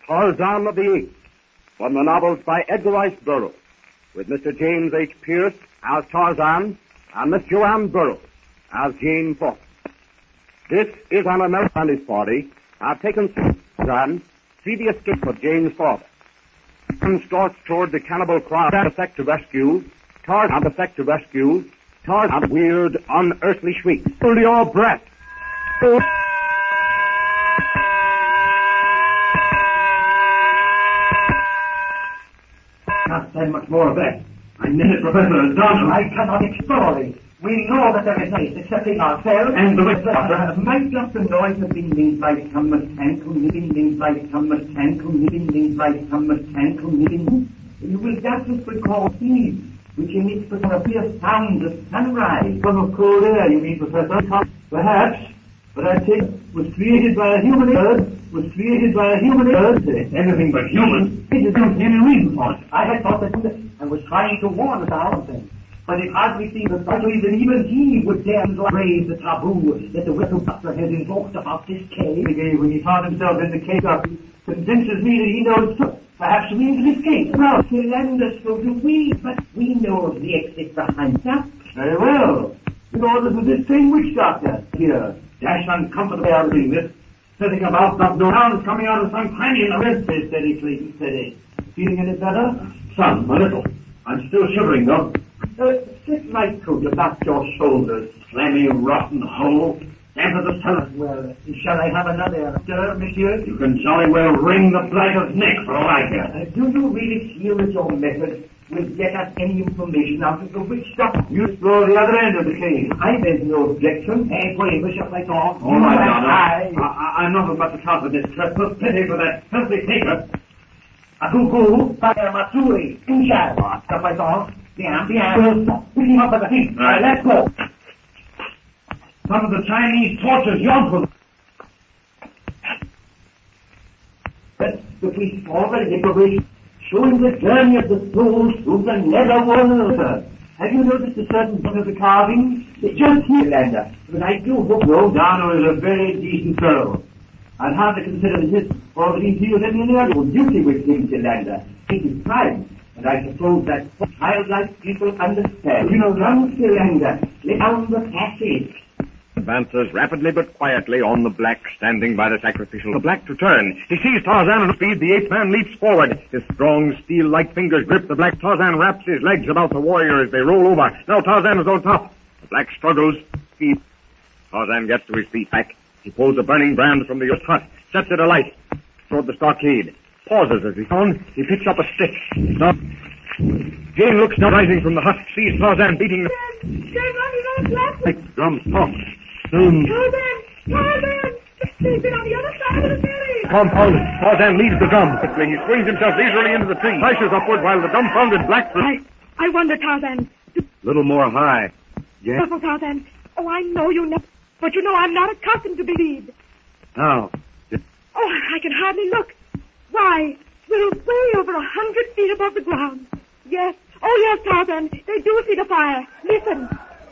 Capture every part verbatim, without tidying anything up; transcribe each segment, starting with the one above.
Tarzan of the Apes, from the novels by Edgar Rice Burroughs, with Mister James H. Pierce as Tarzan and Miss Joanne Burroughs as Jane Foster. This is an American party have taken Tarzan, see the escape of Jane's father. And starts toward the cannibal crowd and effect to rescue, Tarzan effect to rescue, Tarzan weird, unearthly shrieks. Hold your breath. Oh. Can't say much more of that. I mean it, Professor Donald. I cannot explore it. We know that there is no excepting ourselves. And the witch-doctor. Might just the noise have been made by some mechanical meeting, made by some mechanical meeting, made by some mechanical meeting. You will doubtless recall thieves, which emits the fierce sounds of sunrise. From of cold air, you mean, Professor? Perhaps, but I think was created by a human bird, was created by a human bird. Anything but human. It isn't any reason for it. I had thought that I was trying to warn us all of them. But it hardly seems likely that even he would dare to brave the taboo that the whistle doctor has invoked about this cave. When he found himself in the cave, convinces me that he knows so. Perhaps the means of escape. Well, Philander, so do we, but we know of the exit behind that. Very well. In order for this same witch doctor here, dash uncomfortable out of doing this, setting about not no sounds coming out of some cranny in the ribs. Stay steady, Clayton, steady. Feeling any better? Some, a little. I'm still shivering, though. Uh, slip my coat about your shoulders, Clammy, rotten hole. Damp as a cellar. Well, shall I have another stir, monsieur? You can jolly well wring the blighter's neck for all I care. Uh, do you really feel that your method will get us any information out of the witch doctor? You explore the other end of the cave. I there's no objection. Halfway, Bishop, I thought. All right, Donald. I... I, I'm not about to count for this trespass. Pity for that filthy paper. A cuckoo, Fire Matsuri, Injal, Bishop, I thought. Bien, bien. Pick him up at the feet. Right. Let's go. Some of the Chinese torches yawn for them. That's the piece already information showing the journey of the soul through the nether world. Have you noticed a certain one of the carvings? It's just here, Lander. But I do hope no. Dano is a very decent fellow. I'd hardly consider his or that he feels any other duty with him, Lander. It is crime. And I suppose that childlike people understand. You know, run, Cylinder, lay down the passage. Advances rapidly but quietly on the black standing by the sacrificial. The black to turn. He sees Tarzan at speed. The ape man leaps forward. His strong steel-like fingers grip the black. Tarzan wraps his legs about the warrior as they roll over. Now Tarzan is on top. The black struggles. Feet. Tarzan gets to his feet back. He pulls a burning brand from the hut, sets it alight toward the stockade. Pauses as he's on. He picks up a stick. Now, Jane looks down, rising from the hut, sees Tarzan beating the... Jane, running on the Like drums talk. Soon... Tarzan! Tarzan! He's been on the other side of the village! Compound. Tarzan leaves the drum. Quickly, he swings himself leisurely into the tree, flashes upward while the dumbfounded black... I... I wonder, Tarzan. Little more high. Yes? Careful, Tarzan. Oh, I know you never... But you know I'm not accustomed to believe. Now. Oh, I can hardly look. Why, we're way over a hundred feet above the ground. Yes. Oh, yes, Tarzan. They do see the fire. Listen.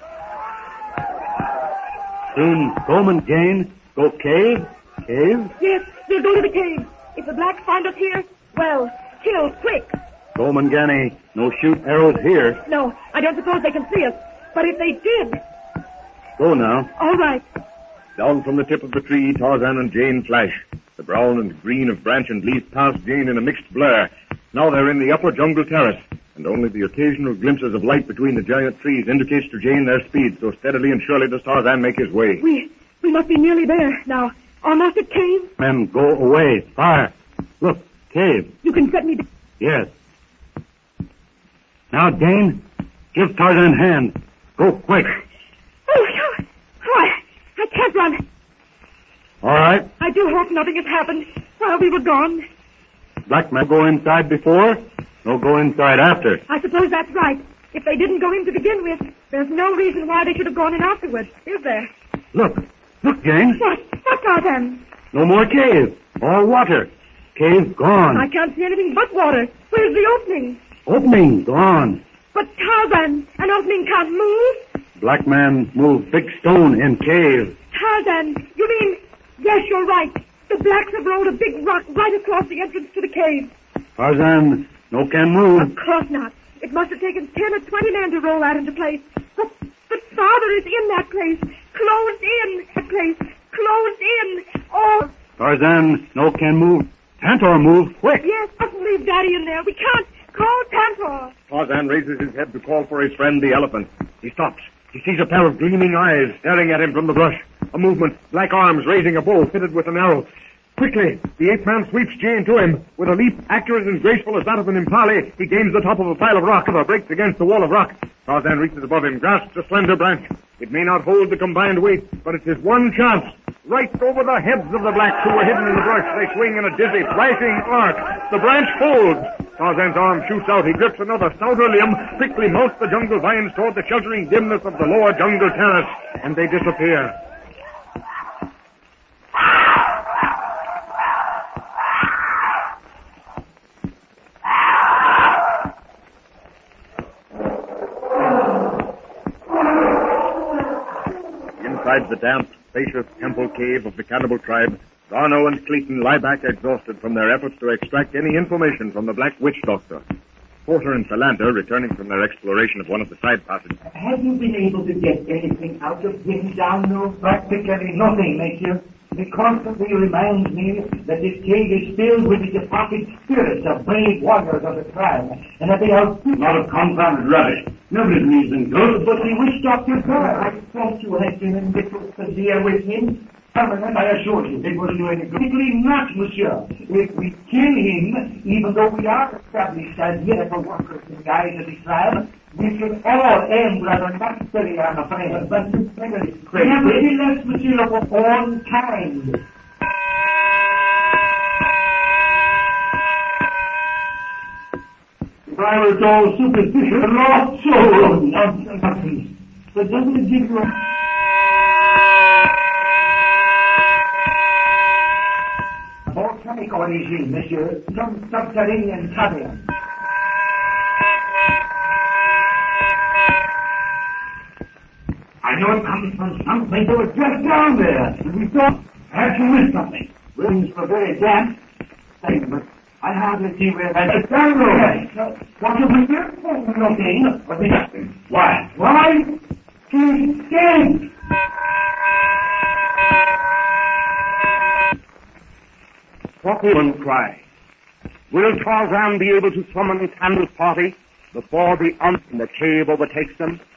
Soon, Bowman, Jane, go cave? Cave? Yes, we'll go to the cave. If the blacks find us here, well, kill quick. Bowman, Ganny, no shoot arrows here. No, I don't suppose they can see us. But if they did... Go now. All right. Down from the tip of the tree, Tarzan and Jane flash. The brown and green of branch and leaf pass Jane in a mixed blur. Now they're in the upper jungle terrace, and only the occasional glimpses of light between the giant trees indicates to Jane their speed, so steadily and surely does Tarzan make his way. We we must be nearly there now. Almost at cave. Men, go away. Fire. Look, cave. You can set me down. Yes. Now, Jane, give Tarzan a hand. Go quick. Oh, oh, oh I, I can't run. All right. I do hope nothing has happened while we were gone. Black men go inside before, no go inside after. I suppose that's right. If they didn't go in to begin with, there's no reason why they should have gone in afterwards, is there? Look. Look, Jane. What? What, Tarzan? No more cave. All water. Cave gone. I can't see anything but water. Where's the opening? Opening gone. But Tarzan, an opening can't move. Black man move big stone in cave. Tarzan, you mean... Yes, you're right. The blacks have rolled a big rock right across the entrance to the cave. Tarzan, no can move. Of course not. It must have taken ten or twenty men to roll that into place. But, but Father is in that place. Closed in that place. Closed in. Oh. Tarzan, no can move. Tantor, move quick. Yes, mustn't leave Daddy in there. We can't. Call Tantor. Tarzan raises his head to call for his friend, the elephant. He stops. He sees a pair of gleaming eyes staring at him from the brush. A movement, black arms raising a bow fitted with an arrow. Quickly, the ape-man sweeps Jane to him. With a leap accurate and graceful as that of an impale, he gains the top of a pile of rock and breaks against the wall of rock. Tarzan reaches above him, grasps a slender branch. It may not hold the combined weight, but it's his one chance. Right over the heads of the blacks who were hidden in the brush, they swing in a dizzy, flashing arc. The branch folds. Tarzan's arm shoots out. He grips another stouter limb, quickly mounts the jungle vines toward the sheltering dimness of the lower jungle terrace, and they disappear. Inside the damp, spacious temple cave of the cannibal tribe, Garno and Clayton lie back exhausted from their efforts to extract any information from the Black Witch Doctor. Porter and Philander, returning from their exploration of one of the side passages. Have you been able to get anything out of him down there? Practically nothing, monsieur. It constantly reminds me that this cave is filled with the departed spirits of brave warriors of the tribe, and that they are... Not of confounded rubbish. Nobody believes in ghosts. But the witch doctor, I thought you had been in little severe with him. Permanent, I assure you, it was doing a completely not, monsieur. If we kill him, even though we are established as miracle workers in the eyes of the tribe, we should all end rather naturally, I'm afraid. But nevertheless, monsieur, of our own kind. If I were all superstitious, not so nonsense. But doesn't it give you a... volcanic origin, monsieur, some subterranean cavern. I know it comes from something that was just down there. We thought, perhaps you missed something. Rooms were very damp. Thank you, but I hardly see where that is down there. What have we done? Nothing. But we nothing. Why? Why? She's dead. What will one cry? Will Tarzan be able to summon Tantor's party before the ump in the cave overtakes them?